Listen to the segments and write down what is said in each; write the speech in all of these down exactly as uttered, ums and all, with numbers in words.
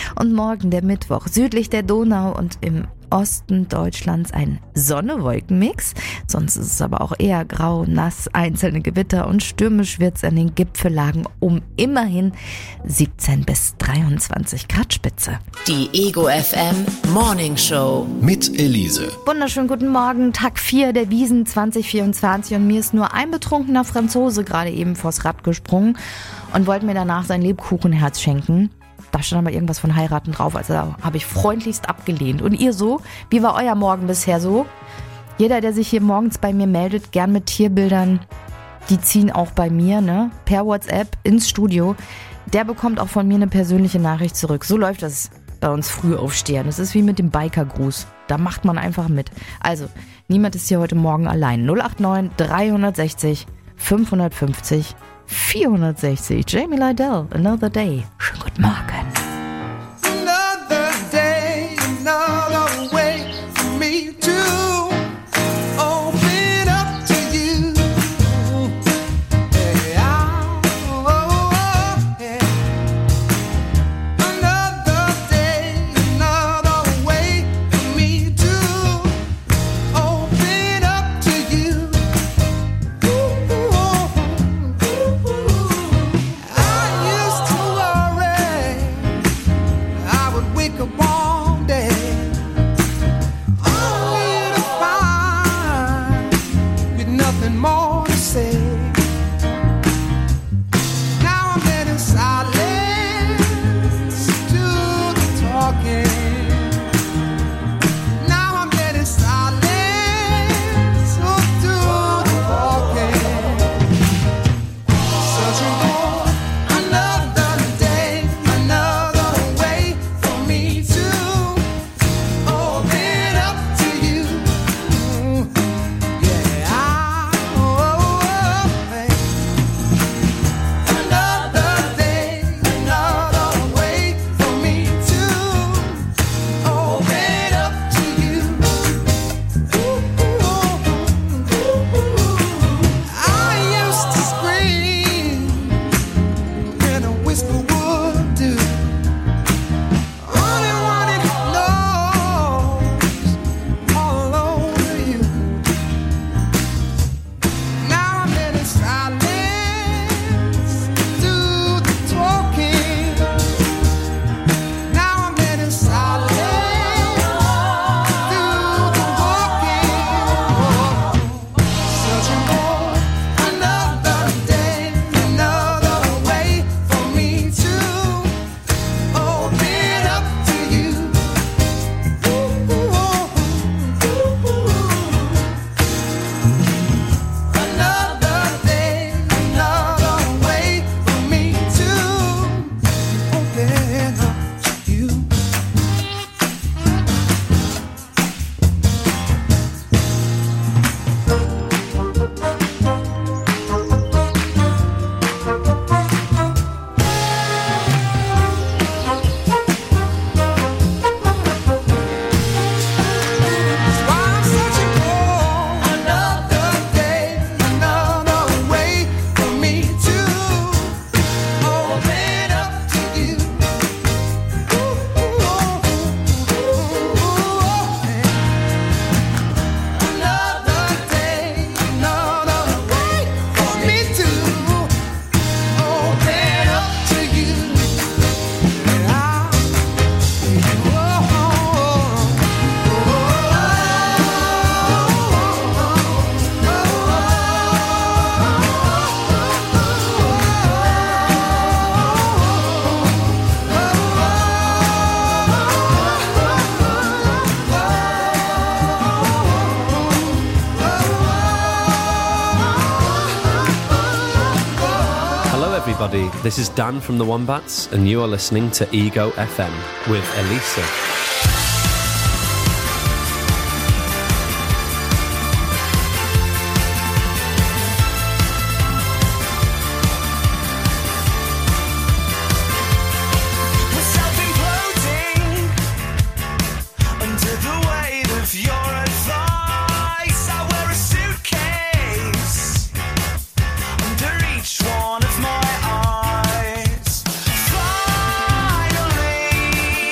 Und morgen der Mittwoch südlich der Donau und im Osten Deutschlands ein Sonne-Wolken-Mix. Sonst ist es aber auch eher grau, nass, einzelne Gewitter und stürmisch wird es an den Gipfellagen um immerhin siebzehn bis dreiundzwanzig Grad Spitze. Die Ego F M Morning Show mit Elise. Wunderschönen guten Morgen, Tag vier der Wiesn zwanzig vierundzwanzig und mir ist nur ein betrunkener Franzose gerade eben vors Rad gesprungen und wollte mir danach sein Lebkuchenherz schenken. Da stand aber irgendwas von heiraten drauf, also habe ich freundlichst abgelehnt. Und ihr so? Wie war euer Morgen bisher so? Jeder, der sich hier morgens bei mir meldet, gern mit Tierbildern, die ziehen auch bei mir, ne? Per WhatsApp ins Studio. Der bekommt auch von mir eine persönliche Nachricht zurück. So läuft das bei uns Frühaufstehern. Das ist wie mit dem Bikergruß. Da macht man einfach mit. Also, niemand ist hier heute Morgen allein. null acht neun dreihundertsechzig fünfhundertfünfzig vierhundertsechzig. Jamie Lydell, Another Day. Schönen guten Morgen. Another day, another way for me to open up to you. Yeah, oh, yeah. Another day, another way for me to open up to you. I used to worry I would wake up one day only to find with nothing more to say. Now I'm letting silence do the talking. Now I'm letting silence do the walking. Searching for another day, another way for me to open up to you. Yeah, I, oh, oh, hey. Another day, another way for me to open up to you. I used to scream when a whisper would do. Only wanted knows all over you. Now I'm letting silence do the talking. Now I'm letting silence do the walking. Searching for another day, another way for me to open up to you. Another day, another way for me to open up to you. Why I'm searching for another day, another way for me to open up to you. Another day, another way for me to open up to you. Hello, everybody. This is Dan from the Wombats, and you are listening to Ego F M with Elisa. We're self-imploding under the weight of your advice. I wear a suitcase under each one of my eyes. Finally,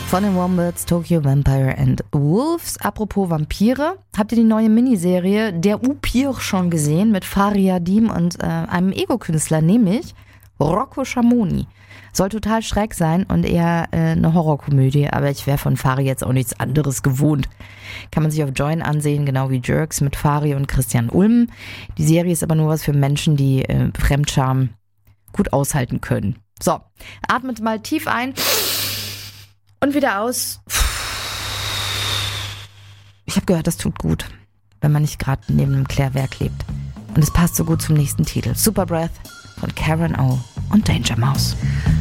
Von den Wombats, Tokyo Vampire and Wolves. Apropos Vampire, habt ihr die neue Miniserie Der Upir schon gesehen mit Fariadim und äh, einem Ego-Künstler, nämlich Rocco Schamoni. Soll total schräg sein und eher äh, eine Horrorkomödie, aber ich wäre von Fari jetzt auch nichts anderes gewohnt. Kann man sich auf Join ansehen, genau wie Jerks mit Fari und Christian Ulm. Die Serie ist aber nur was für Menschen, die äh, Fremdscham gut aushalten können. So, atmet mal tief ein und wieder aus. Ich habe gehört, das tut gut, wenn man nicht gerade neben einem Klärwerk lebt. Und es passt so gut zum nächsten Titel. Super Breath von Karen O und Danger Mouse.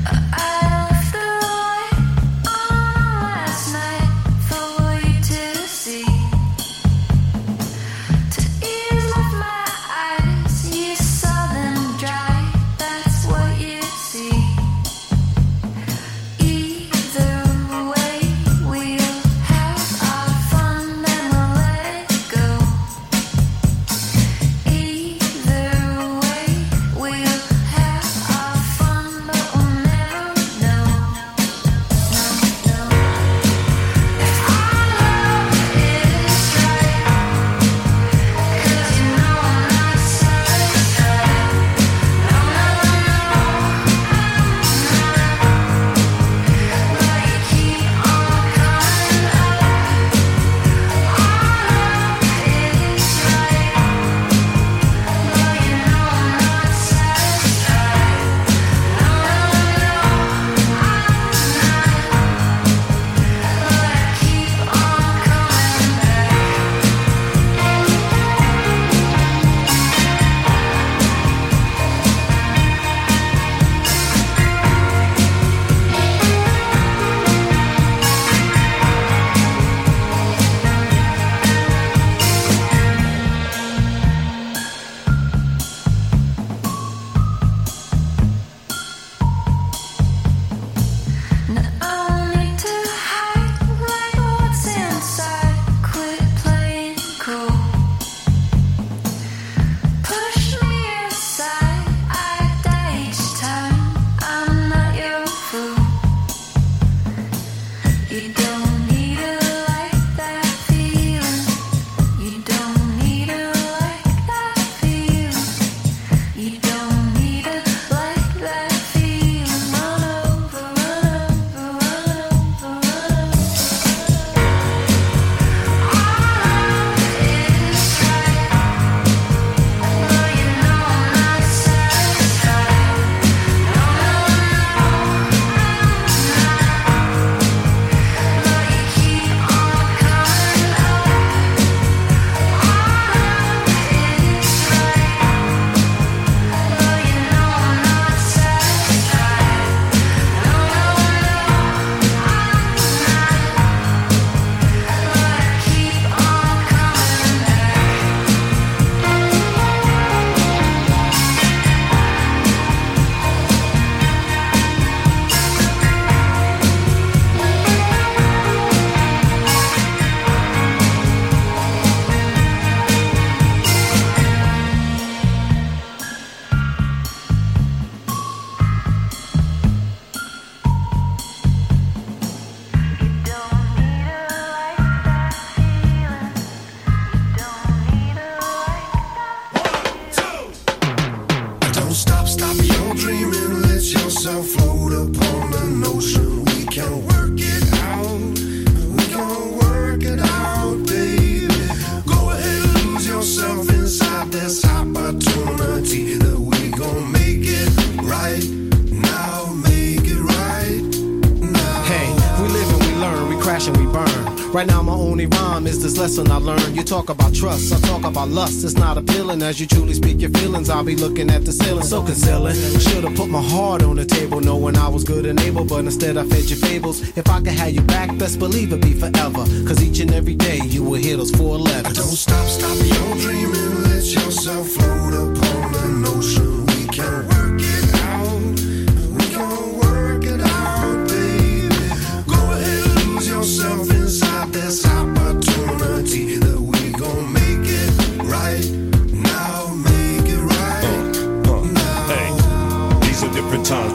Right now my only rhyme is this lesson I learned. You talk about trust, I talk about lust. It's not appealing as you truly speak your feelings. I'll be looking at the ceiling, so concealing. Should've put my heart on the table, knowing I was good and able, but instead I fed your fables. If I could have you back, best believe it'd be forever. Cause each and every day you will hear those four letters. Don't stop, stop your dreaming. Let yourself float upon the ocean. We can work it out. We can work it out, baby. Go ahead and lose yourself inside this opportunity that we gon' make it right now. Make it right uh, uh, now. Hey, these are different times, but we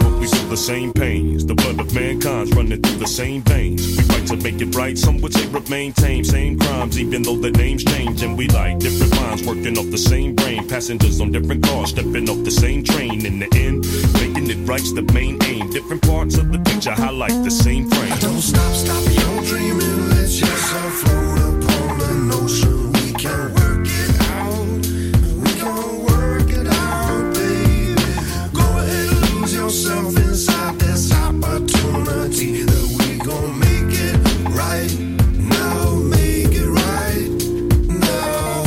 the same pains. The blood of mankind's running through the same veins. We fight to make it right, some would say remain tame. Same crimes, even though the names change. And we like different minds working off the same brain. Passengers on different cars, stepping off the same train. In the end, making it right's the main aim. Different parts of the picture highlight the same frame. Don't stop, stop your dreaming. Let yourself float upon an ocean. We can work it out. We can work it out, baby. Go ahead and lose yourself inside this opportunity. That we gon' make it right now. Make it right now.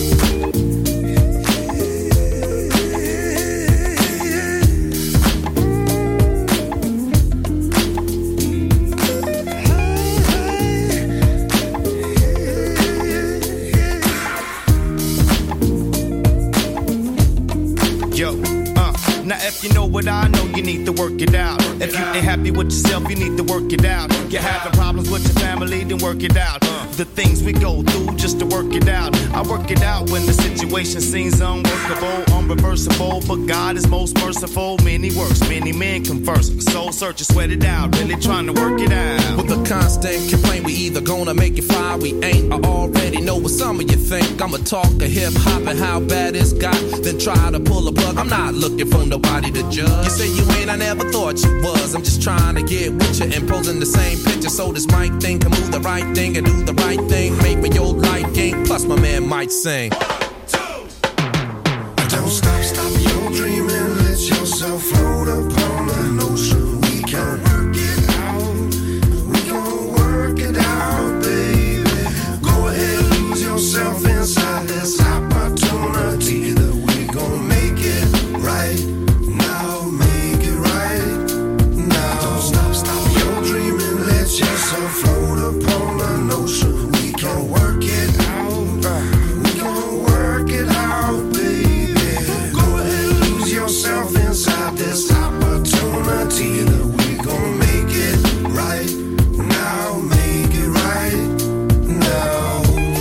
Yo, uh, now if you know what I know, you need to work it out. If you ain't happy with yourself, you need to work it out. You're having problems with your family, then work it out. The things we go through just to work it out. I work it out when the situation seems unworkable, unreversible, but God is most merciful. Many works, many men converse. Soul searching, sweat it out, really trying to work it out. With a constant complaint, we either gonna make it fly, we ain't. I already know what some of you think. I'ma talk a hip hop and how bad it's got, then try to pull a plug. I'm not looking for nobody to judge. You say you ain't, I never thought you was. I'm just trying to get with you and posing the same picture so this mic thing can move the right thing and do the right thing. Make me your life game, plus my man might sing. Don't stop, stop your dreaming. Let yourself float upon an ocean. We can work it out. We can work it out, baby. Go ahead, lose yourself inside this opportunity. That we gon' make it right now. Make it right now. Don't stop, stop your dreaming. Let yourself float upon an ocean. We can work it out. We can work it out, baby. Go ahead, lose yourself inside this opportunity. That we gon' make it right now. Make it right now.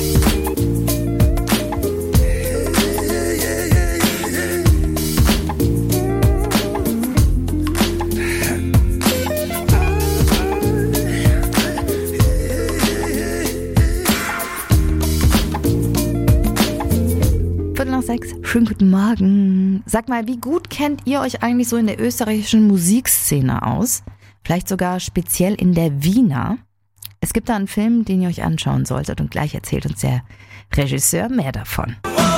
Viertel nach sechs, schönen guten Morgen. Sag mal, wie gut kennt ihr euch eigentlich so in der österreichischen Musikszene aus? Vielleicht sogar speziell in der Wiener? Es gibt da einen Film, den ihr euch anschauen solltet und gleich erzählt uns der Regisseur mehr davon.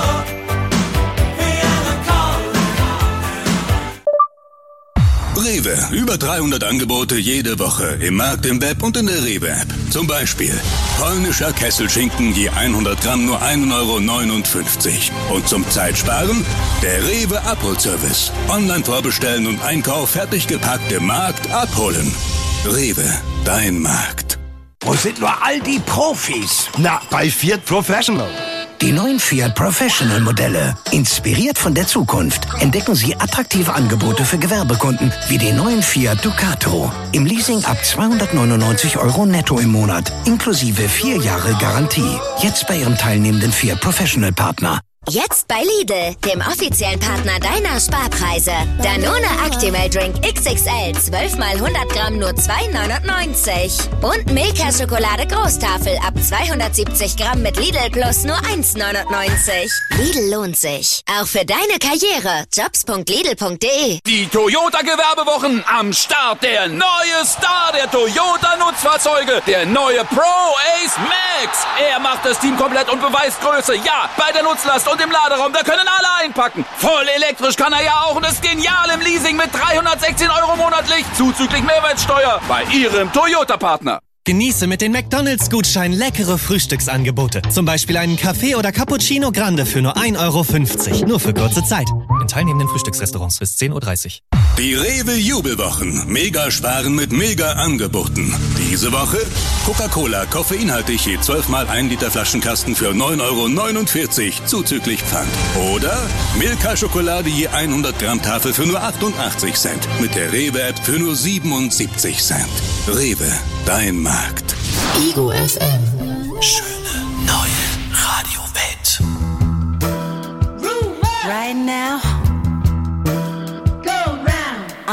Rewe. Über dreihundert Angebote jede Woche. Im Markt, im Web und in der Rewe-App. Zum Beispiel polnischer Kesselschinken je hundert Gramm nur ein Euro neunundfünfzig. Und zum Zeitsparen der Rewe Abholservice. Online vorbestellen und Einkauf fertig gepackt im Markt abholen. Rewe, dein Markt. Wo sind nur all die Profis? Na, bei Fiat Professional. Die neuen Fiat Professional Modelle. Inspiriert von der Zukunft entdecken Sie attraktive Angebote für Gewerbekunden wie den neuen Fiat Ducato. Im Leasing ab zweihundertneunundneunzig Euro netto im Monat. Inklusive vier Jahre Garantie. Jetzt bei Ihrem teilnehmenden Fiat Professional Partner. Jetzt bei Lidl, dem offiziellen Partner deiner Sparpreise. Danone Actimel Drink X X L, zwölf mal hundert Gramm nur zwei neunundneunzig. Und Milka Schokolade Großtafel ab zweihundertsiebzig Gramm mit Lidl Plus nur eins neunundneunzig. Lidl lohnt sich. Auch für deine Karriere. jobs punkt lidl punkt de. Die Toyota Gewerbewochen am Start. Der neue Star der Toyota Nutzfahrzeuge. Der neue Pro Ace Max. Er macht das Team komplett und beweist Größe. Ja, bei der Nutzlast und im Laderaum, da können alle einpacken. Voll elektrisch kann er ja auch und ist genial im Leasing mit dreihundertsechzehn Euro monatlich zuzüglich Mehrwertsteuer bei Ihrem Toyota-Partner. Genieße mit den McDonalds-Gutscheinen leckere Frühstücksangebote. Zum Beispiel einen Kaffee oder Cappuccino Grande für nur ein Euro fünfzig. Nur für kurze Zeit. In teilnehmenden Frühstücksrestaurants bis zehn Uhr dreißig. Die Rewe Jubelwochen. Mega sparen mit mega Angeboten. Diese Woche Coca-Cola koffeinhaltig je zwölf mal ein Liter Flaschenkasten für neun Euro neunundvierzig zuzüglich Pfand. Oder Milka Schokolade je hundert Gramm Tafel für nur achtundachtzig Cent. Mit der Rewe-App für nur siebenundsiebzig Cent. Rewe, dein Markt. Ego F M. Schöne neue Radiowelt. Right now, go round.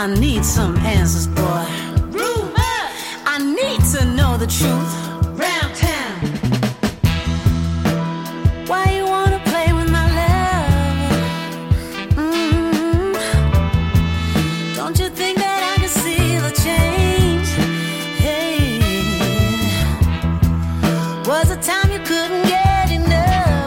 I need some answers, boy. I need to know the truth. Round town. Why you wanna play with my love? Mm-hmm. Don't you think that I can see the change? Hey, was a time you couldn't get enough.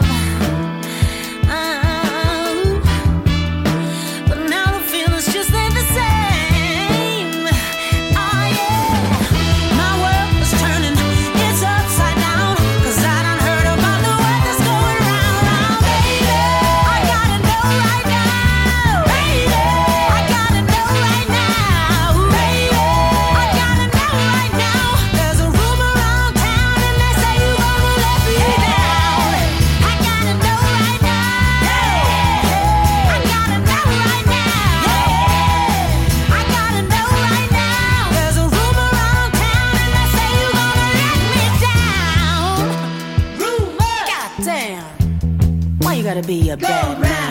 Uh-huh. But now the feelings just ain't the same. Oh yeah, my world is turning, it's upside down. 'Cause I done heard about the word that's going round, round. Baby, I gotta know right now. Baby, I gotta know right now. Baby, I gotta know right now. There's a rumor around town and they say you gonna let me down. I gotta know right now. I gotta know right now. I gotta know right now. There's a rumor around town and they say you gonna let me down. Rumor. Goddamn. Why you gotta be a bad man?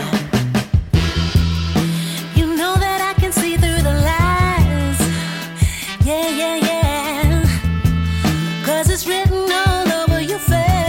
You know that I can see through the lies. Yeah, yeah, yeah. 'Cause it's written all over your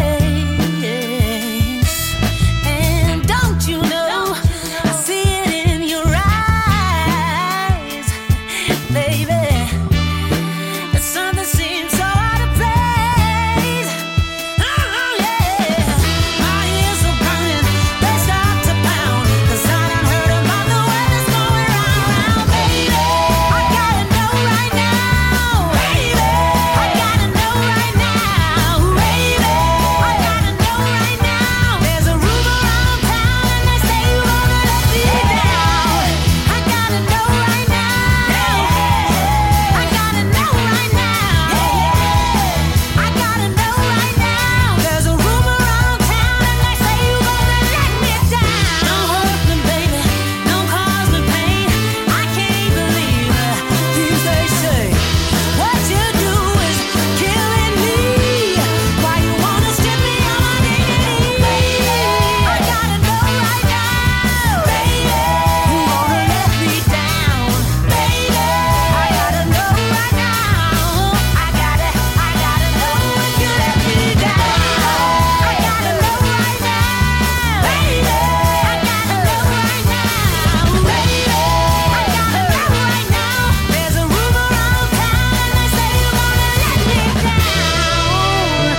face. And don't you know, I see it in your eyes, baby. That something seems so out of place. Oh, yeah. My ears are burning, they start to pound. 'Cause I done heard about the way that's going round, round. Baby, I gotta know right now. Baby, I gotta know right now. Baby, I gotta know right now. There's a rumor around town and they say you gonna let me down. I gotta know right now. I gotta know right now. I gotta know right now. There's a rumor around town and they say you gonna let me down. Don't hurt me, baby. Don't cause me pain. I can't believe the things they say. What you do is killing me. Why you wanna strip me of my dignity? Baby, I gotta know right now. Baby, you wanna let me down. Baby, I gotta know right now. I gotta, I gotta know if you let me down. I gotta know right now. Baby, I gotta know right now. Baby, I gotta know right now. There's a rumor around town and they say you gonna let me down.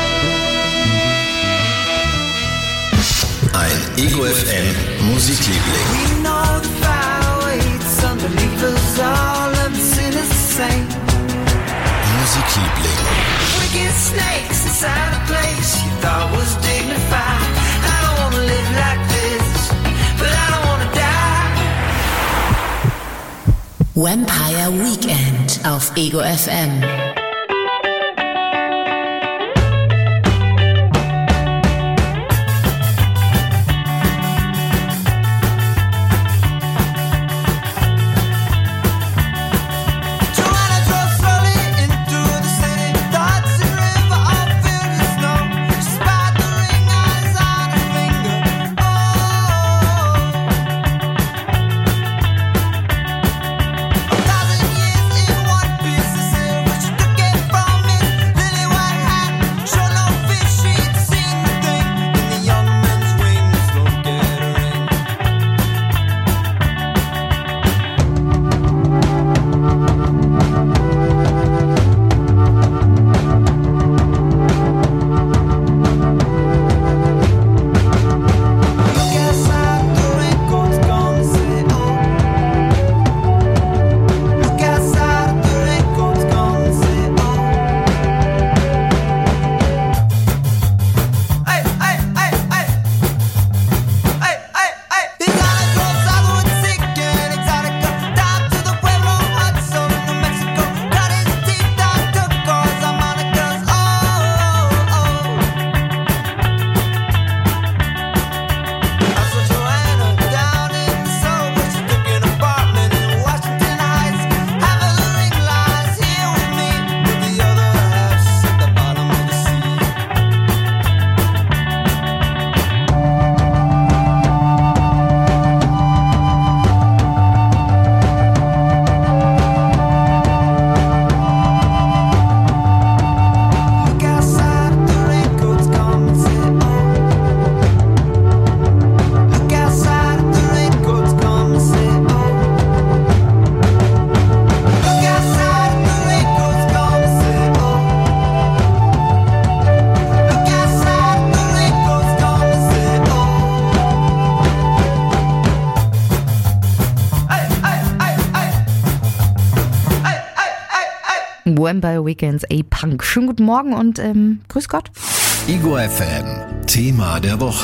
Ein Ego F M Musikliebling. We know the fire waits underneath us all, and the sin is the same. Musikliebling. Wicked snakes inside a place you thought was dignified. I don't wanna live like this, but I don't wanna die. Vampire Weekend auf Ego F M. Joanna drove slowly into the city. Thoughts and river all filled with snow. She spied the ring eyes on her finger. Oh, a thousand years in one piece of silver. She took Vampire Weekends, A-Punk. Schönen guten Morgen und ähm, grüß Gott. Ego F M, Thema der Woche.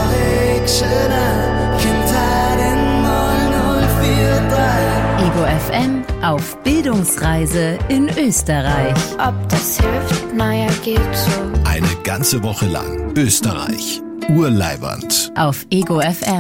Ego F M auf Bildungsreise in Österreich. Ob das hilft? Naja, geht so. Eine ganze Woche lang Österreich. Urleiwand. Auf Ego F M.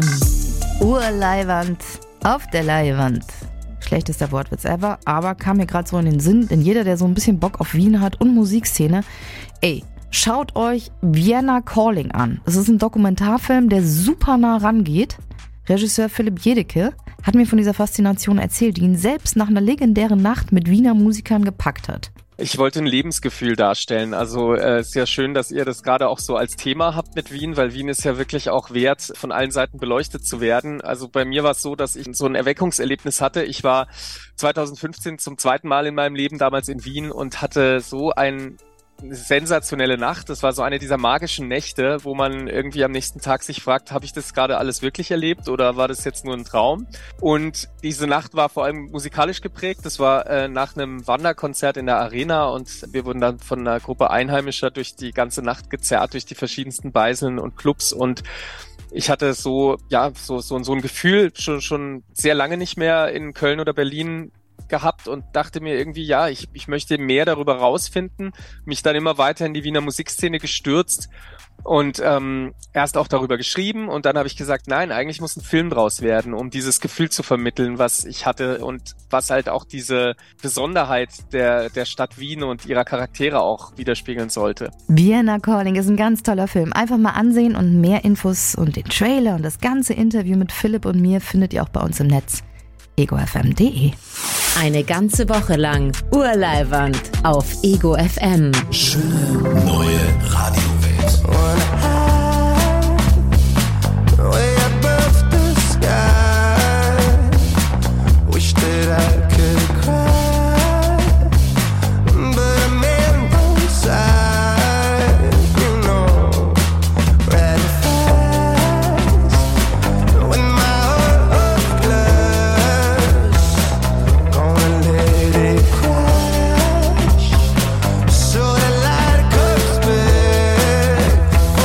Urleiwand auf der Leihwand. Schlechtester Wortwitz ever, aber kam mir gerade so in den Sinn, denn jeder, der so ein bisschen Bock auf Wien hat und Musikszene, ey, schaut euch Vienna Calling an. Es ist ein Dokumentarfilm, der super nah rangeht. Regisseur Philipp Jedecke hat mir von dieser Faszination erzählt, die ihn selbst nach einer legendären Nacht mit Wiener Musikern gepackt hat. Ich wollte ein Lebensgefühl darstellen. Also äh, ist ja schön, dass ihr das gerade auch so als Thema habt mit Wien, weil Wien ist ja wirklich auch wert, von allen Seiten beleuchtet zu werden. Also bei mir war es so, dass ich so ein Erweckungserlebnis hatte. Ich war zwanzig fünfzehn zum zweiten Mal in meinem Leben damals in Wien und hatte so ein sensationelle Nacht. Das war so eine dieser magischen Nächte, wo man irgendwie am nächsten Tag sich fragt, habe ich das gerade alles wirklich erlebt oder war das jetzt nur ein Traum? Und diese Nacht war vor allem musikalisch geprägt. Das war äh, nach einem Wanderkonzert in der Arena und wir wurden dann von einer Gruppe Einheimischer durch die ganze Nacht gezerrt, durch die verschiedensten Beiseln und Clubs und ich hatte so, ja, so, so, so ein Gefühl schon, schon sehr lange nicht mehr in Köln oder Berlin gehabt und dachte mir irgendwie, ja, ich, ich möchte mehr darüber rausfinden, mich dann immer weiter in die Wiener Musikszene gestürzt und ähm, erst auch darüber geschrieben und dann habe ich gesagt, nein, eigentlich muss ein Film draus werden, um dieses Gefühl zu vermitteln, was ich hatte und was halt auch diese Besonderheit der, der Stadt Wien und ihrer Charaktere auch widerspiegeln sollte. Vienna Calling ist ein ganz toller Film. Einfach mal ansehen und mehr Infos und den Trailer und das ganze Interview mit Philipp und mir findet ihr auch bei uns im Netz. ego f m punkt de. Eine ganze Woche lang Urleiwand auf Ego F M. Schöne neue Radiowelt. So the light comes back.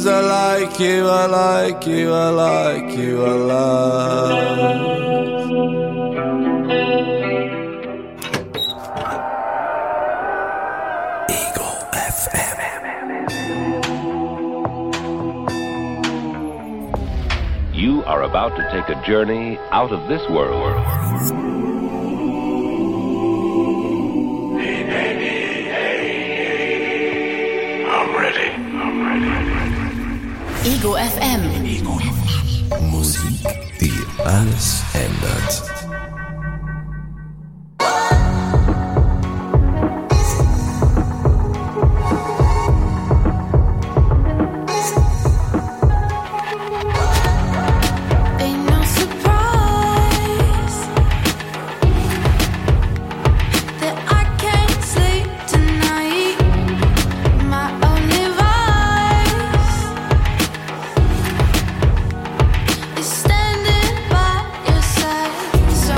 'cause I like you, I like you, I like you a lot. You are about to take a journey out of this world. Hey, baby, hey, I'm ready, I'm ready. Ego F M. Ego F M. Musik, die alles ändert. Standing by your side.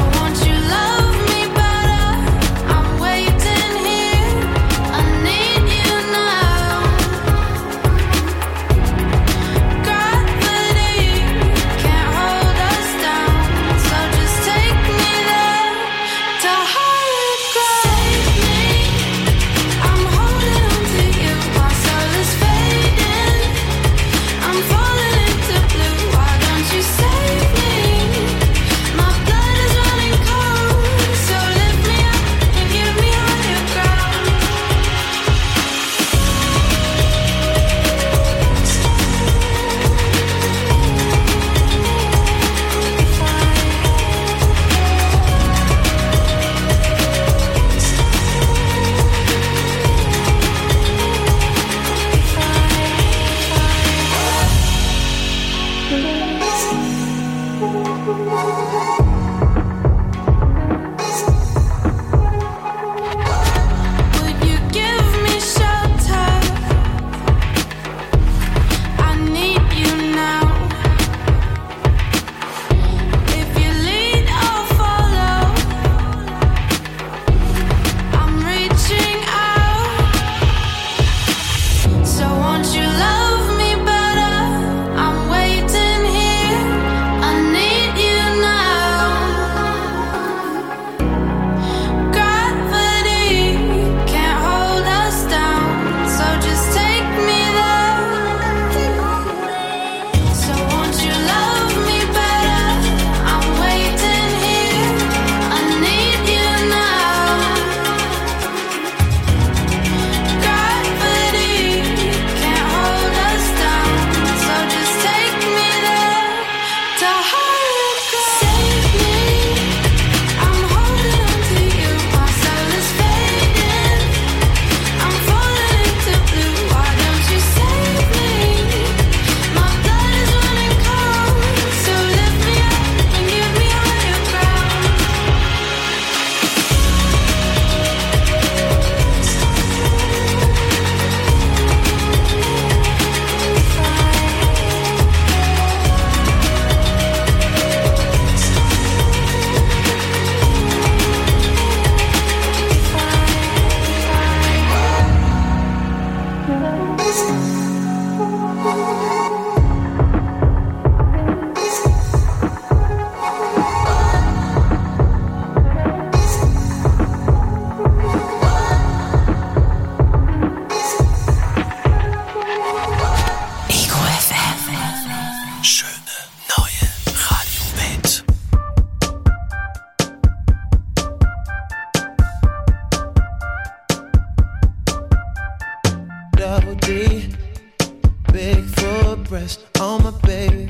breast on my baby.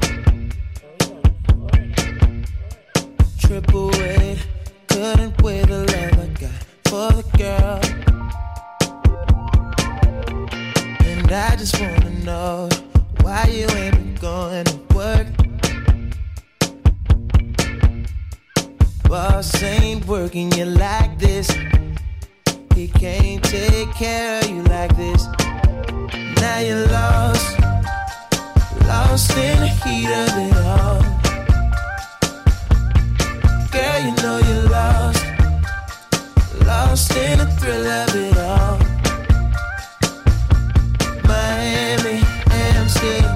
Triple weight, couldn't weigh the love I got for the girl. And I just wanna know why you ain't been going to work. Boss ain't working you like this. He can't take care of you like this. Now you're lost, lost in the heat of it all. Girl, you know you're lost, lost in the thrill of it all. Miami, Amsterdam,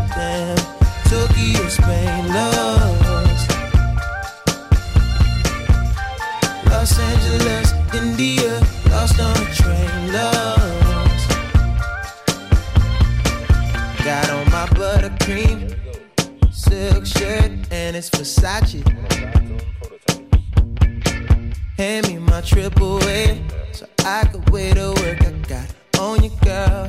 Got on my buttercream silk shirt and it's Versace. Hand me my triple A so I could wait to work. I got on you, girl.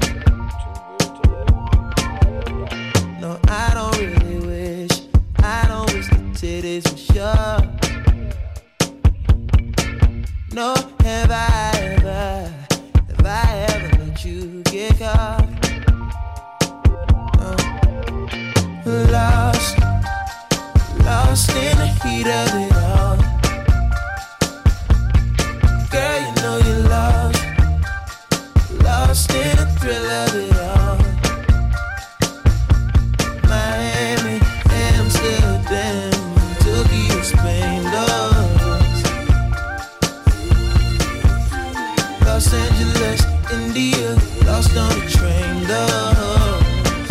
No, I don't really wish. I don't wish the titties were sure. No, have I ever, have I ever let you get caught? No. Lost, lost in the heat of it all. Girl, you know you're lost, lost in the thrill of it all. Miami, Amsterdam, Tokyo, Spain, Los, Los Angeles, India, lost on the train, Los.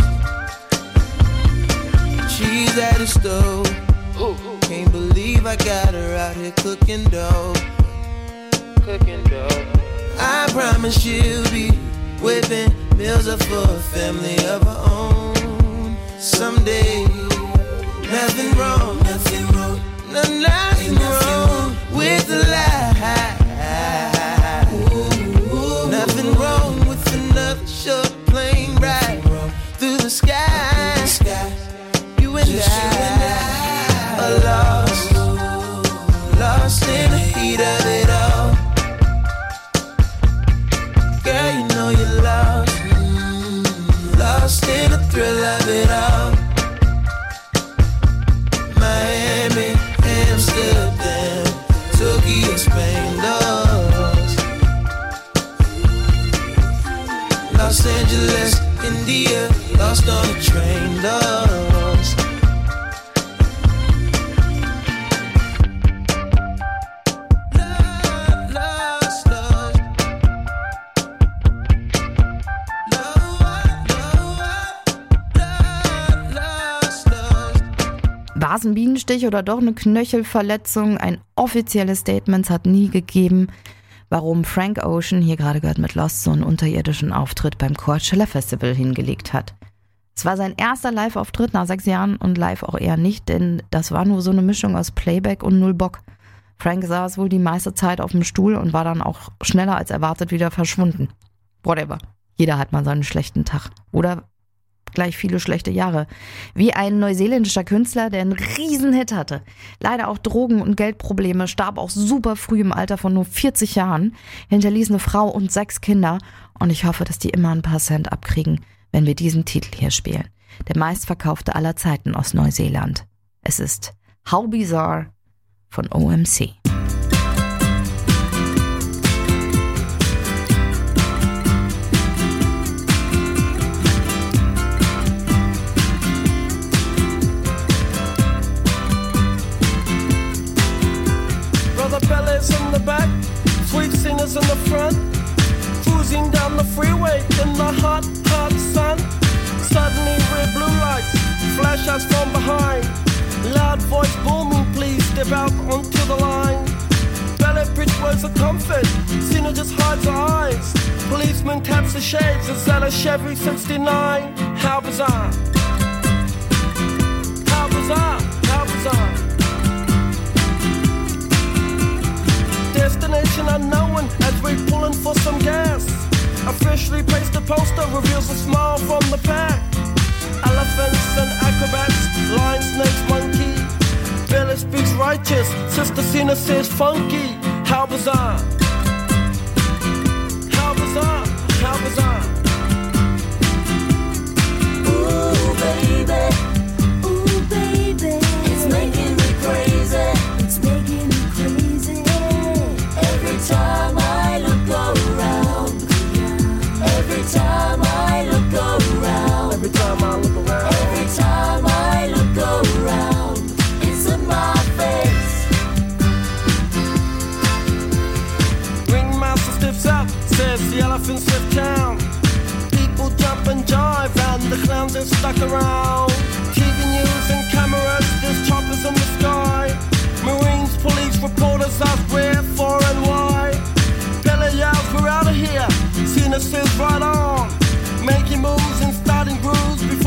She's at the stove, can't believe I got her out here cooking dough. Cooking dough. I promise she'll be whipping meals up for a family of her own someday. Nothing wrong, nothing wrong, no, nothing wrong with the lie. Nothing wrong with another short plane ride through the sky. You and I are lost, lost in the heat of it all. Girl, you know you're lost, lost in the thrill of it all. Miami, Amsterdam, Tokyo, Spain, Los, Los Angeles, India, lost on the train, Los. War es ein Bienenstich oder doch eine Knöchelverletzung? Ein offizielles Statement hat nie gegeben, warum Frank Ocean, hier gerade gehört mit Lost, so einen unterirdischen Auftritt beim Coachella Festival hingelegt hat. Es war sein erster Live-Auftritt nach sechs Jahren und live auch eher nicht, denn das war nur so eine Mischung aus Playback und null Bock. Frank saß wohl die meiste Zeit auf dem Stuhl und war dann auch schneller als erwartet wieder verschwunden. Whatever. Jeder hat mal seinen schlechten Tag. Oder gleich viele schlechte Jahre. Wie ein neuseeländischer Künstler, der einen Riesenhit hatte. Leider auch Drogen- und Geldprobleme, starb auch super früh im Alter von nur vierzig Jahren, hinterließ eine Frau und sechs Kinder und ich hoffe, dass die immer ein paar Cent abkriegen, wenn wir diesen Titel hier spielen. Der meistverkaufte aller Zeiten aus Neuseeland. Es ist How Bizarre von O M C. Bellas in the back, sweet singers in the front, cruising down the freeway in the hot, hot sun. Suddenly red blue lights flash us from behind. Loud voice booming, please step out onto the line. Ballet bridge words of comfort, Cena just hides her eyes. Policeman taps the shades, is that a Chevy sixty-nine? How bizarre, how bizarre, how bizarre. Destination unknown as we're pulling for some gas. Officially placed a poster, reveals a smile from the pack. Elephants and acrobats, lion, snakes, monkey. Billy speaks righteous, Sister Cena says funky. How bizarre, how bizarre, how bizarre. Ooh baby, ooh baby, it's making me crazy, it's making me crazy. Every time I look around, every time I look around, every time I look around, every time I look around, it's in my face. Ringmaster stiffs up, says the elephants lift town. People jump and jive and the clowns are stuck around. T V news and cameras, there's choppers in the sky. Marines, police, reporters ask where, for and why. Bella yells, we're out of here. Cena says right on. Making moves and starting grooves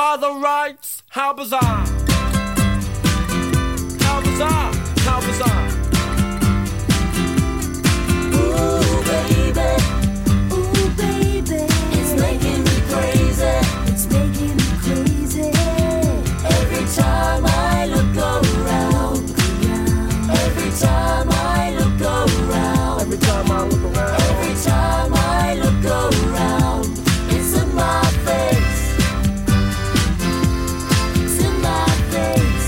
other rights. How bizarre. How bizarre. How bizarre. Ooh, baby. Ooh, baby. It's making me crazy. It's making me crazy. Every time I look around. Every time I look around. Every time I look around. Every time I look around. It's in my face. It's in my face.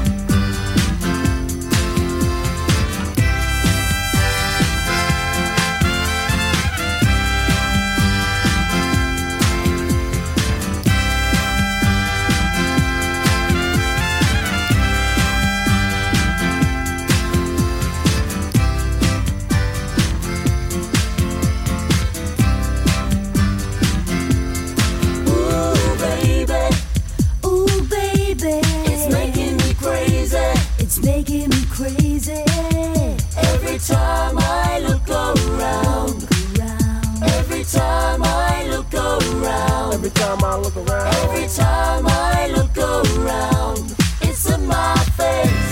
Ooh, baby. Ooh, baby. It's making me crazy. It's making me crazy. Every time I look around. Every time I look around. Every time I look around. Every time I look around. It's in my face.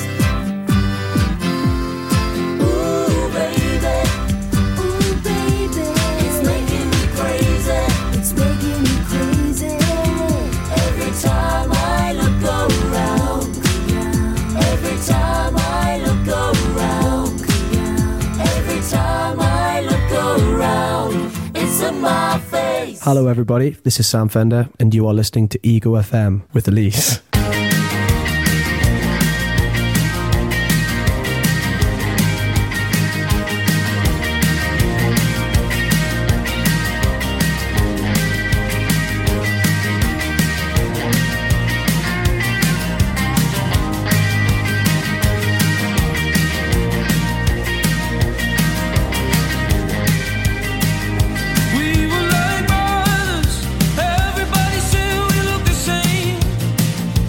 Ooh, baby. Ooh, baby. It's making me crazy. It's making me crazy. Every time I look around. Every time I look around. Every time I look around. It's in my face. Hello everybody, this is Sam Fender and you are listening to Ego F M with Elise. We were like brothers. Everybody said we looked the same.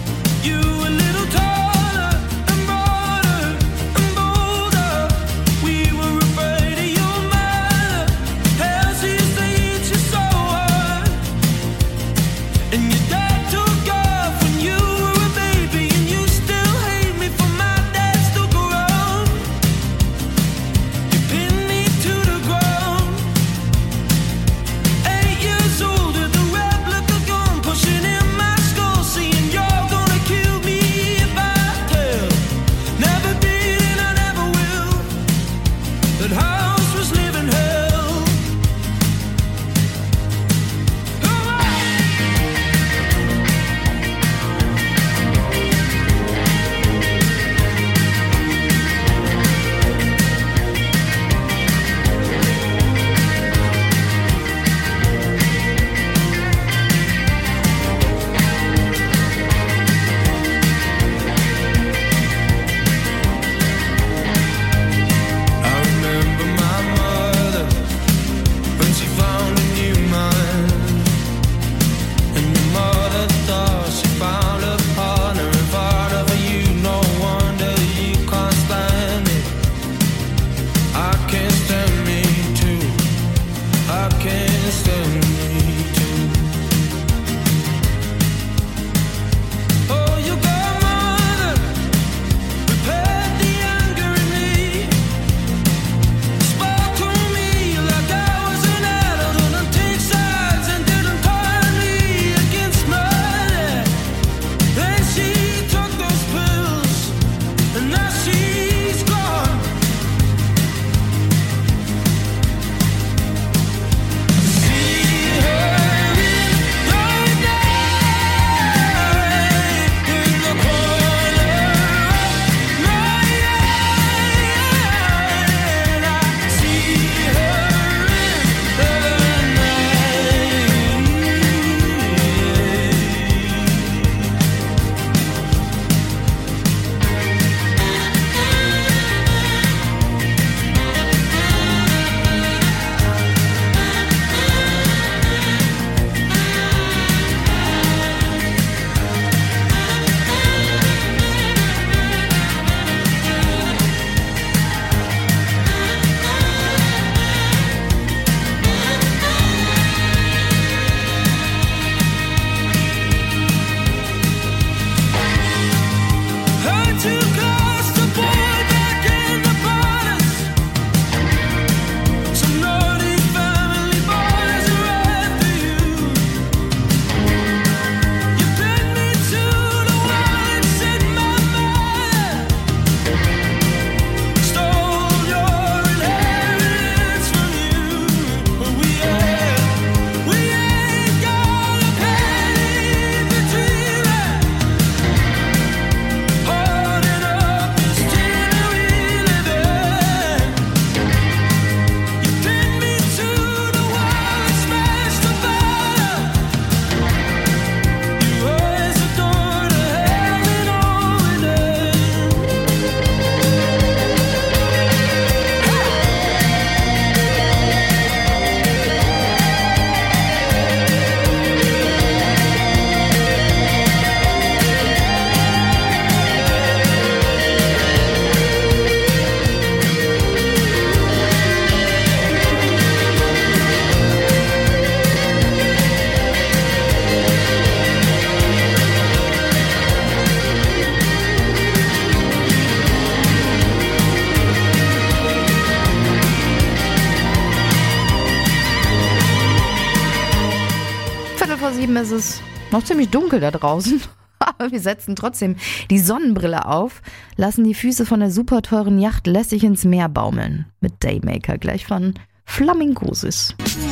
sieben ist es noch ziemlich dunkel da draußen. Aber wir setzen trotzdem die Sonnenbrille auf, lassen die Füße von der super teuren Yacht lässig ins Meer baumeln. Mit Daymaker gleich von Flamingosis.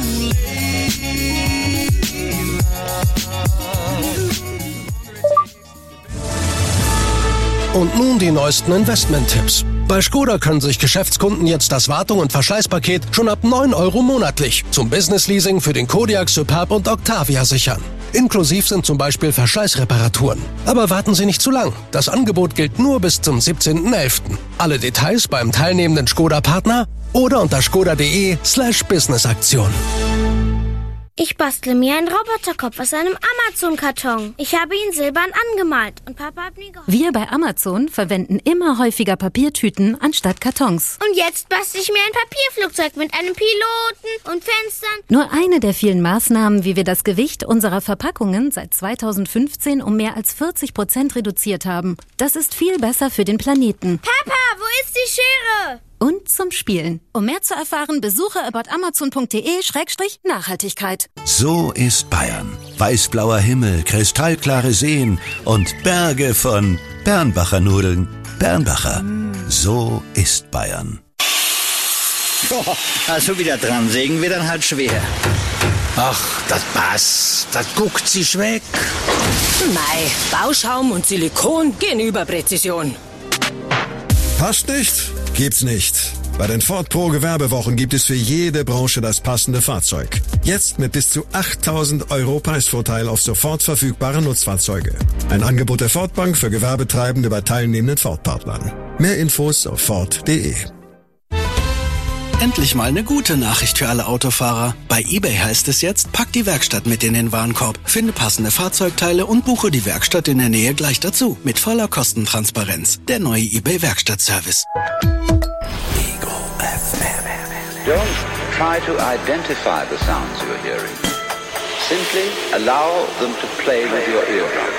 Und nun die neuesten Investment-Tipps. Bei Skoda können sich Geschäftskunden jetzt das Wartung- und Verschleißpaket schon ab neun Euro monatlich zum Business-Leasing für den Kodiaq, Superb und Octavia sichern. Inklusiv sind zum Beispiel Verschleißreparaturen. Aber warten Sie nicht zu lang. Das Angebot gilt nur bis zum siebzehnten elften Alle Details beim teilnehmenden Skoda-Partner oder unter skoda.de slash Business-Aktion. Ich bastle mir einen Roboterkopf aus einem Amazon-Karton. Ich habe ihn silbern angemalt und Papa hat mir geholfen. Wir bei Amazon verwenden immer häufiger Papiertüten anstatt Kartons. Und jetzt bastle ich mir ein Papierflugzeug mit einem Piloten und Fenstern. Nur eine der vielen Maßnahmen, wie wir das Gewicht unserer Verpackungen seit zweitausendfünfzehn um mehr als vierzig Prozent reduziert haben. Das ist viel besser für den Planeten. Papa, wo ist die Schere? Und zum Spielen. Um mehr zu erfahren, besuche aboutamazon.de schrägstrich Nachhaltigkeit. So ist Bayern. Weißblauer Himmel, kristallklare Seen und Berge von Bernbacher Nudeln. Bernbacher. So ist Bayern. Oh, also wieder dran sägen wir dann halt schwer. Ach, das passt. Das guckt sich weg. Mei, Bauschaum und Silikon gehen über Präzision. Passt nicht? Gibt's nicht. Bei den Ford Pro Gewerbewochen gibt es für jede Branche das passende Fahrzeug. Jetzt mit bis zu achttausend Euro Preisvorteil auf sofort verfügbare Nutzfahrzeuge. Ein Angebot der Ford Bank für Gewerbetreibende bei teilnehmenden Ford-Partnern. Mehr Infos auf ford punkt de. Endlich mal eine gute Nachricht für alle Autofahrer. Bei eBay heißt es jetzt, pack die Werkstatt mit in den Warenkorb, finde passende Fahrzeugteile und buche die Werkstatt in der Nähe gleich dazu. Mit voller Kostentransparenz. Der neue eBay Werkstattservice. Don't try to identify the sounds you're hearing. Simply allow them to play with your eardrum.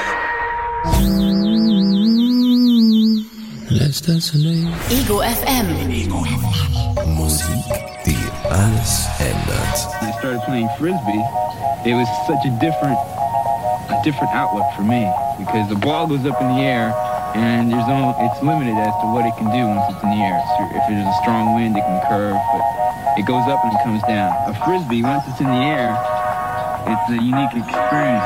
Let's dance tonight. Ego F M. Ego F M. Musik, die alles ändert. When I started playing Frisbee, it was such a different, a different outlook for me because the ball goes up in the air and there's only, it's limited as to what it can do once it's in the air. So if there's a strong wind, it can curve, but it goes up and it comes down. A Frisbee, once it's in the air, it's a unique experience.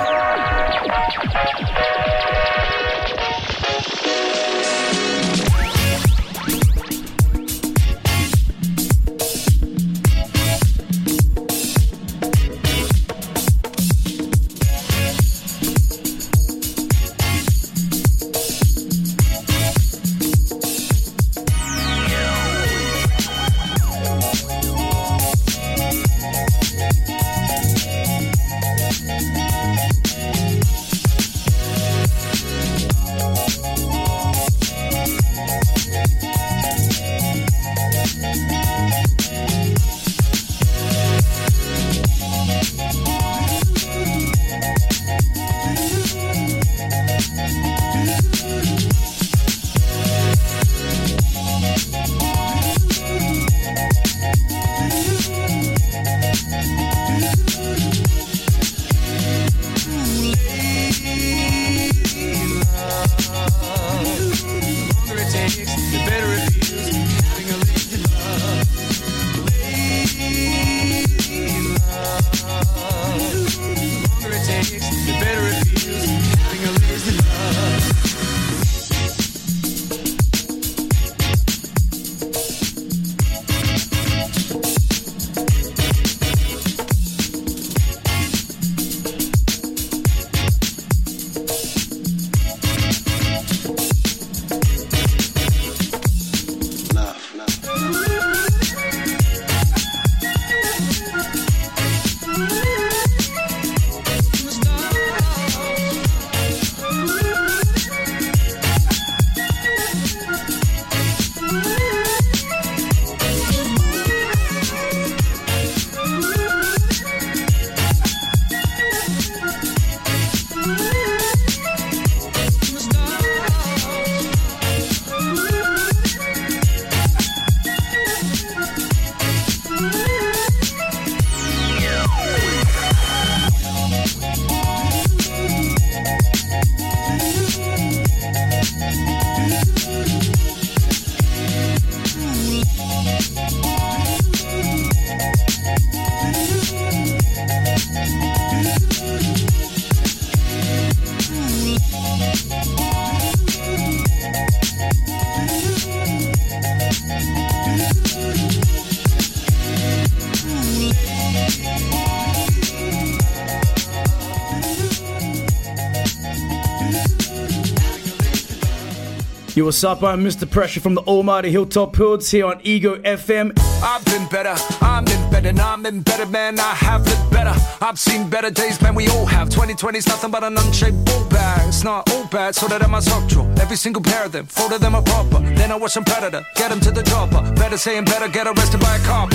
Yo, what's up? I'm Mister Pressure from the almighty Hilltop Hoods here on Ego F M. I've been better, I'm in better, and I'm in better, man, I have lived better. I've seen better days, man, we all have. twenty twenty's nothing but an unshaped ball bag. It's not all bad, so that I'm a sock draw. Every single pair of them, fold of them are proper. Then I watch some Predator, get them to the dropper. Better saying better, get arrested by a copper.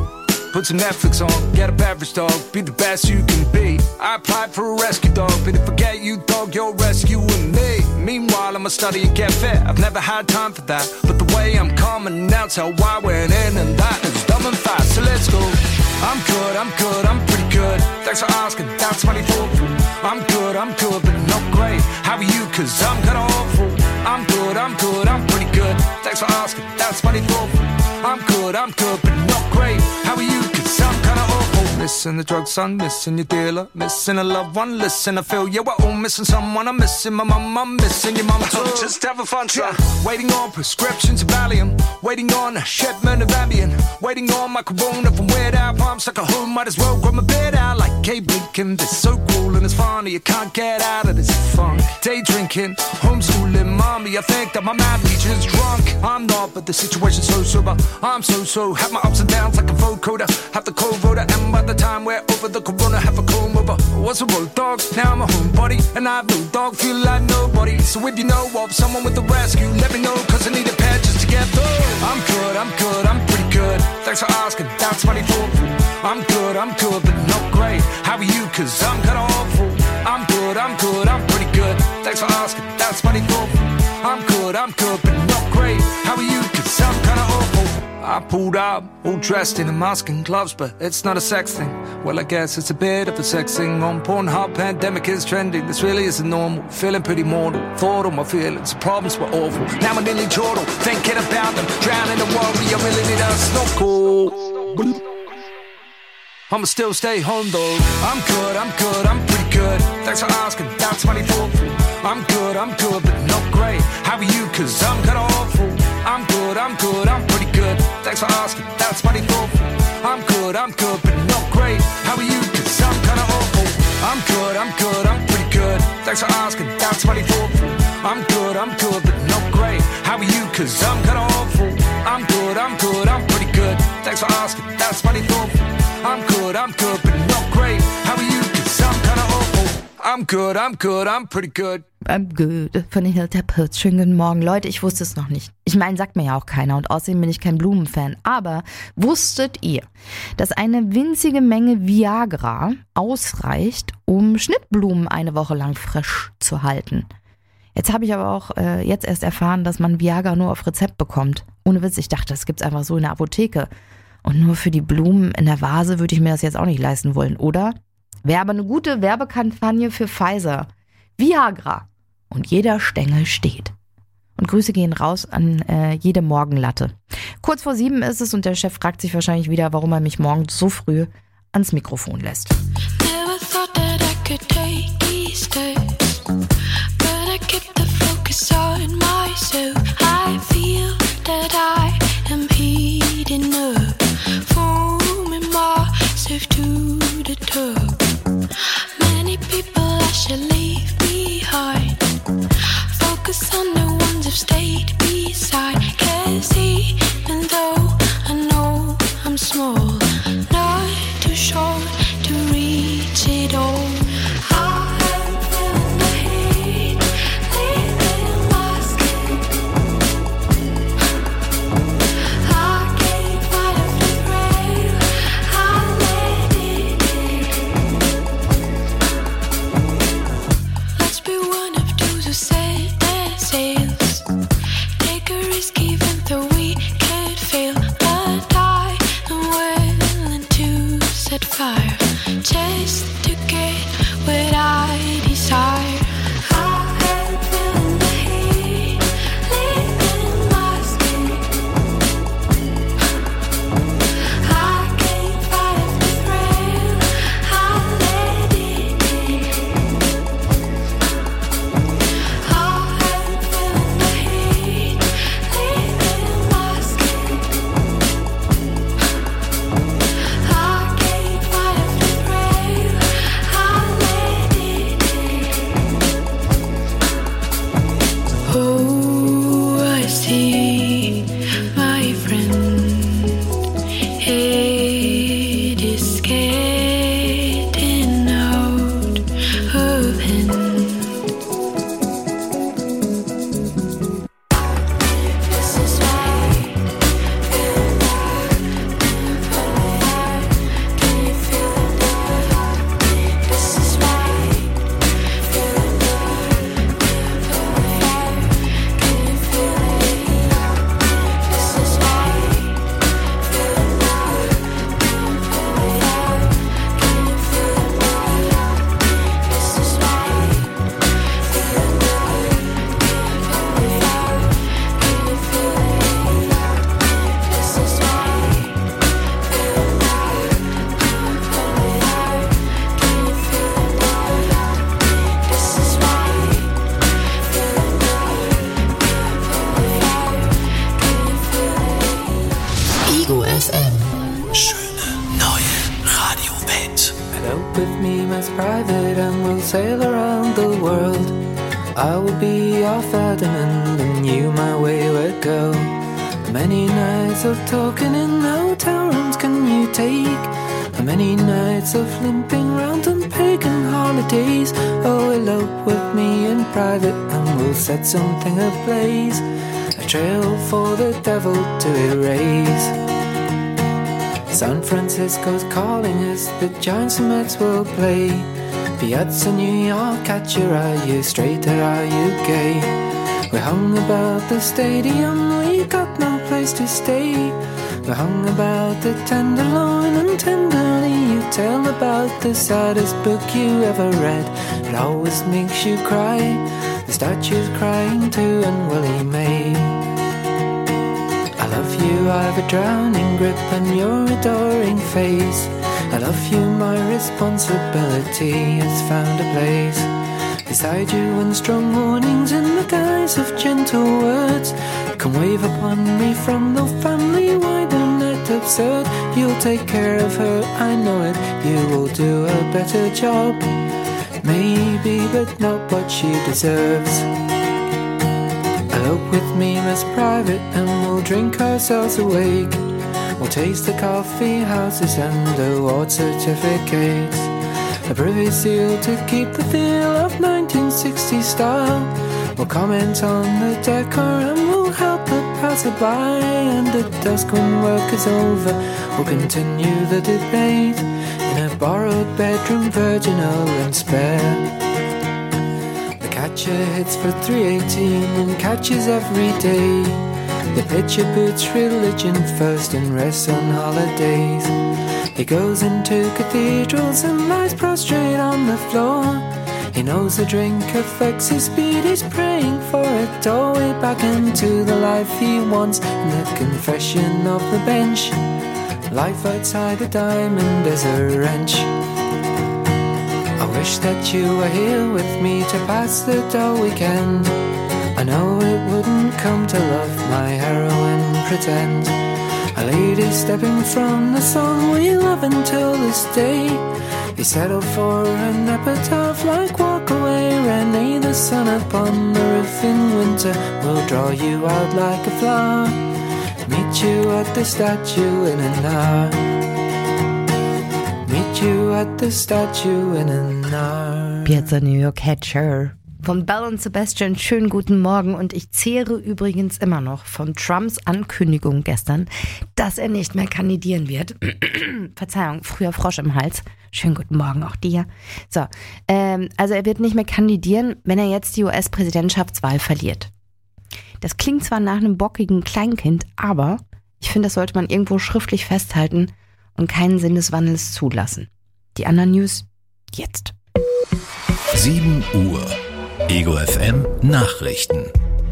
Put some Netflix on, get a beverage, dog. Be the best you can be. I applied for a rescue dog, but if forget you, dog, you're rescuing me. Meanwhile, I'ma study and get fit. I've never had time for that, but the way I'm coming now, tell why I went in, and that is dumb and fast. So let's go. I'm good, I'm good, I'm pretty good. Thanks for asking, that's funny thoughtful. I'm good, I'm good, but not great. How are you? Cause I'm kinda awful. I'm good, I'm good, I'm pretty good. Thanks for asking, that's funny thoughtful. I'm good, I'm good, but not great. How are you? Cause I'm kinda awful. Missing the drugs, I'm missing your dealer. Missing a loved one, listen, I feel yeah, we're all missing someone. I'm missing my mum, I'm missing your mum too. Just having fun, son. Yeah. Waiting on prescriptions of Valium. Waiting on a shipment of Ambien. Waiting on my corona from Weird Al. I'm stuck at home, might as well grab my bed out like Kate Blinken. This so cool and it's funny, you can't get out of this funk. Day drinking, homeschooling, mommy, I think that my math teacher's drunk. I'm not, but the situation's so sober. I'm so, so, have my ups and downs like a vocoder. Have the cold voter, and by the time we're over the corona, have a comb over. What's a road dog? Now I'm a homebody, and I have no dog, feel like nobody. So if you know of someone with a rescue, let me know, cause I need a pet just to get through. I'm good, I'm good, I'm pretty good. Thanks for asking, that's funny thoughtful. I'm good, I'm good, but not great. How are you? Cause I'm kinda awful. I'm good, I'm good, I'm pretty good. Thanks for asking, that's funny thoughtful. I'm good, I'm good, but not great. How are you? Cause I'm kinda awful. I pulled up, all dressed in a mask and gloves, but it's not a sex thing. Well, I guess it's a bit of a sex thing. On Pornhub, pandemic is trending. This really isn't normal. Feeling pretty mortal. Thought on my feelings, the problems were awful. Now I'm nearly chortle, thinking about them. Drowning in worry, I really need a snorkel. I'ma still stay home though. I'm good, I'm good, I'm pretty good. Thanks for asking, that's funny thoughtful. I'm good, I'm good, but not great. How are you? Cause I'm kinda awful. I'm good, I'm good, I'm pretty good. Thanks for asking, that's funny thoughtful. I'm good, I'm good, but not great. How are you? Cause I'm kinda awful. I'm good, I'm good, I'm pretty good. Thanks for asking, that's funny thoughtful. I'm good, I'm good, but not great. How are you? Cause I'm kinda awful. I'm good, I'm good, I'm pretty good. Thanks for asking, that's funny thoughtful. I'm good, I'm good, but not great. How are you? Cause I'm kinda awful. I'm good, I'm good, I'm pretty good. I'm good. Von den Hilltop Hoods. Schönen guten Morgen. Leute, ich wusste es noch nicht. Ich meine, sagt mir ja auch keiner und außerdem bin ich kein Blumenfan. Aber wusstet ihr, dass eine winzige Menge Viagra ausreicht, um Schnittblumen eine Woche lang frisch zu halten? Jetzt habe ich aber auch äh, jetzt erst erfahren, dass man Viagra nur auf Rezept bekommt. Ohne Witz, ich dachte, das gibt's einfach so in der Apotheke. Und nur für die Blumen in der Vase würde ich mir das jetzt auch nicht leisten wollen, oder? Wäre aber eine gute Werbekampagne für Pfizer. Viagra. Und jeder Stängel steht. Und Grüße gehen raus an äh, jede Morgenlatte. Kurz vor sieben ist es und der Chef fragt sich wahrscheinlich wieder, warum er mich morgens so früh ans Mikrofon lässt. Never thought that I could take these steps, but I keep the focus on myself. I feel that I am heating up, foaming myself to the top. Many people I should leave behind. Focus on the ones I've stayed beside. 'Cause even though I know I'm small, not too short to reach it all. I'm feeling the heat, leaving my skin. I can't fight off the rain, I let it in. Let's be one of those who set their sails. Take a risk even though we could fail. But I am willing to set fire just to get what I desire. I am feeling the heat, leaving my skin. I can't fight off the rain, I let it in. I am feeling the heat, leaving my skin. I can't fight off the rain, I let it in. Ego F M. Schöne neue Radiowelt. Elope with me, Miss Private, and we'll sail around the world. I will be your Ferdinand, and you my wayward girl. Many nights of talking in hotel rooms can you take? Many nights of limping round on pagan holidays. Oh, elope with me in private, and we'll set something ablaze. A trail for the devil to erase. San Francisco's calling us, the Giants and Mets will play. Piazza New York, catch your eye, you straight or are you gay? We hung about the stadium, we got no place to stay. We hung about the Tenderloin, and tenderly you tell about the saddest book you ever read. It always makes you cry, the statue's crying too, and Willie May. I love you, I've a drowning grip on your adoring face. I love you, my responsibility has found a place beside you, and strong warnings in the guise of gentle words can wave upon me from the family wide and net absurd. You'll take care of her, I know it, you will do a better job. Maybe, but not what she deserves. Elope with me, Miss Private, and we'll drink ourselves awake. We'll taste the coffee houses and award certificates. A privy seal to keep the feel of nineteen sixties style. We'll comment on the decor and we'll help the passerby. And at dusk when work is over, we'll continue the debate in a borrowed bedroom, virginal and spare. The catcher hits for three eighteen and catches every day. The pitcher boots religion first and rests on holidays. He goes into cathedrals and lies prostrate on the floor. He knows the drink affects his speed, he's praying for a doorway back into the life he wants. In the confession of the bench, life outside the diamond is a wrench. I wish that you were here with me to pass the dull weekend. I know it wouldn't come to love my heroine pretend. A lady stepping from the song we love until this day. You settle for an epitaph like Walk Away, Renee. The sun upon the roof in winter will draw you out like a flower. Meet you at the statue in an hour. Meet you at the statue in an hour. Piazza New York Catcher. Von Belle und Sebastian, schönen guten Morgen. Und ich zehre übrigens immer noch von Trumps Ankündigung gestern, dass er nicht mehr kandidieren wird. Verzeihung, früher Frosch im Hals. Schönen guten Morgen auch dir. So, ähm, also er wird nicht mehr kandidieren, wenn er jetzt die U S-Präsidentschaftswahl verliert. Das klingt zwar nach einem bockigen Kleinkind, aber ich finde, das sollte man irgendwo schriftlich festhalten und keinen Sinneswandels zulassen. Die anderen News jetzt. sieben Uhr. Ego F M Nachrichten.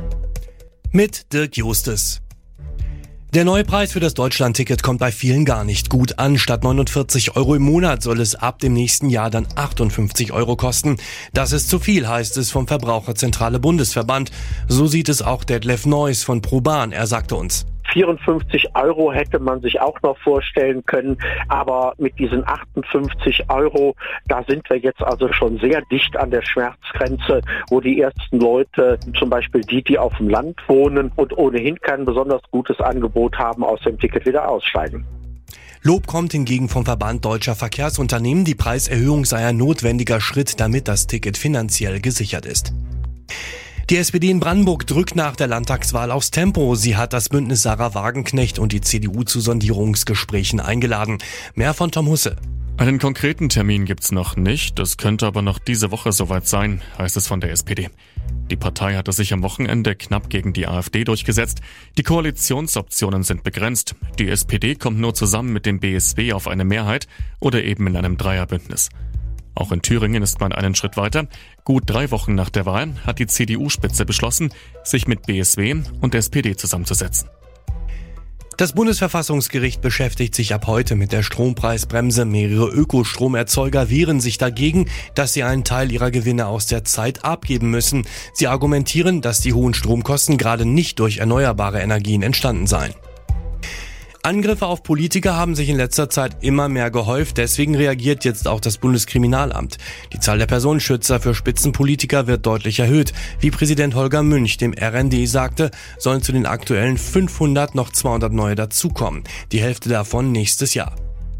Mit Dirk Justes. Der neue Preis für das Deutschland-Ticket kommt bei vielen gar nicht gut an. Statt neunundvierzig Euro im Monat soll es ab dem nächsten Jahr dann achtundfünfzig Euro kosten. Das ist zu viel, heißt es vom Verbraucherzentrale Bundesverband. So sieht es auch Detlef Neuss von ProBahn. Er sagte uns: vierundfünfzig Euro hätte man sich auch noch vorstellen können, aber mit diesen achtundfünfzig Euro, da sind wir jetzt also schon sehr dicht an der Schmerzgrenze, wo die ersten Leute, zum Beispiel die, die auf dem Land wohnen und ohnehin kein besonders gutes Angebot haben, aus dem Ticket wieder aussteigen. Lob kommt hingegen vom Verband Deutscher Verkehrsunternehmen. Die Preiserhöhung sei ein notwendiger Schritt, damit das Ticket finanziell gesichert ist. Die S P D in Brandenburg drückt nach der Landtagswahl aufs Tempo. Sie hat das Bündnis Sarah Wagenknecht und die C D U zu Sondierungsgesprächen eingeladen. Mehr von Tom Husse. Einen konkreten Termin gibt's noch nicht. Das könnte aber noch diese Woche soweit sein, heißt es von der S P D. Die Partei hatte sich am Wochenende knapp gegen die AfD durchgesetzt. Die Koalitionsoptionen sind begrenzt. Die S P D kommt nur zusammen mit dem B S W auf eine Mehrheit oder eben in einem Dreierbündnis. Auch in Thüringen ist man einen Schritt weiter. Gut drei Wochen nach der Wahl hat die C D U-Spitze beschlossen, sich mit B S W und S P D zusammenzusetzen. Das Bundesverfassungsgericht beschäftigt sich ab heute mit der Strompreisbremse. Mehrere Ökostromerzeuger wehren sich dagegen, dass sie einen Teil ihrer Gewinne aus der Zeit abgeben müssen. Sie argumentieren, dass die hohen Stromkosten gerade nicht durch erneuerbare Energien entstanden seien. Angriffe auf Politiker haben sich in letzter Zeit immer mehr gehäuft, deswegen reagiert jetzt auch das Bundeskriminalamt. Die Zahl der Personenschützer für Spitzenpolitiker wird deutlich erhöht. Wie Präsident Holger Münch dem R N D sagte, sollen zu den aktuellen fünfhundert noch zweihundert neue dazukommen. Die Hälfte davon nächstes Jahr.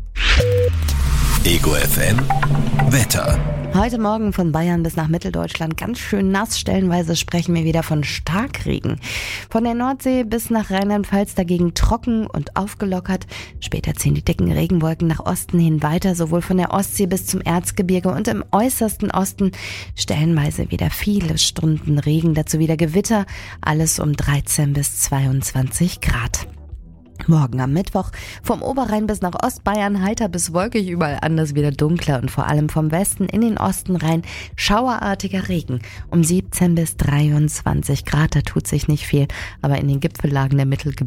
Ego F M Wetter. Heute Morgen von Bayern bis nach Mitteldeutschland ganz schön nass. Stellenweise sprechen wir wieder von Starkregen. Von der Nordsee bis nach Rheinland-Pfalz dagegen trocken und aufgelockert. Später ziehen die dicken Regenwolken nach Osten hin weiter, sowohl von der Ostsee bis zum Erzgebirge und im äußersten Osten stellenweise wieder viele Stunden Regen, dazu wieder Gewitter. Alles um dreizehn bis zweiundzwanzig Grad. Morgen am Mittwoch vom Oberrhein bis nach Ostbayern heiter bis wolkig, überall anders wieder dunkler und vor allem vom Westen in den Osten rein schauerartiger Regen. Um siebzehn bis dreiundzwanzig Grad, da tut sich nicht viel, aber in den Gipfellagen der Mittelgebirge